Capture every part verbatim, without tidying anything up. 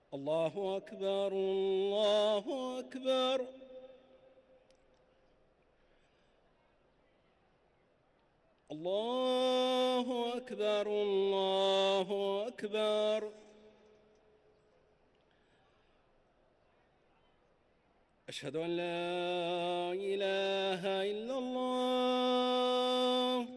الله أكبر الله أكبر. الله أكبر الله أكبر. أشهد أن لا إله إلا الله.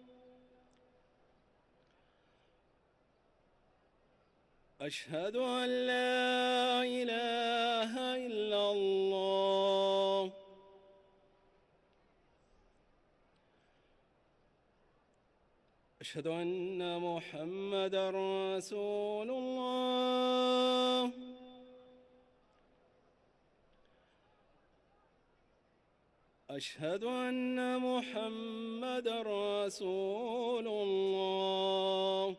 أشهد أن لا إله إلا الله. أشهد أن محمدًا رسول الله. أشهد أن محمدًا رسول الله.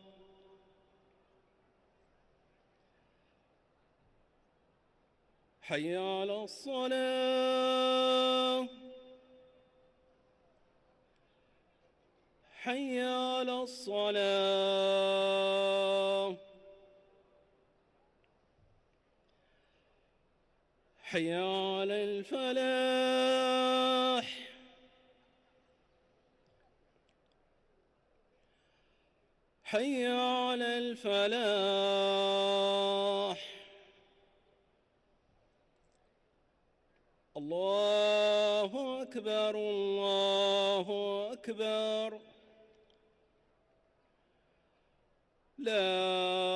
حي على الصلاة. حي على الصلاة. حي على الفلاح. حي على الفلاح. الله أكبر الله أكبر. لا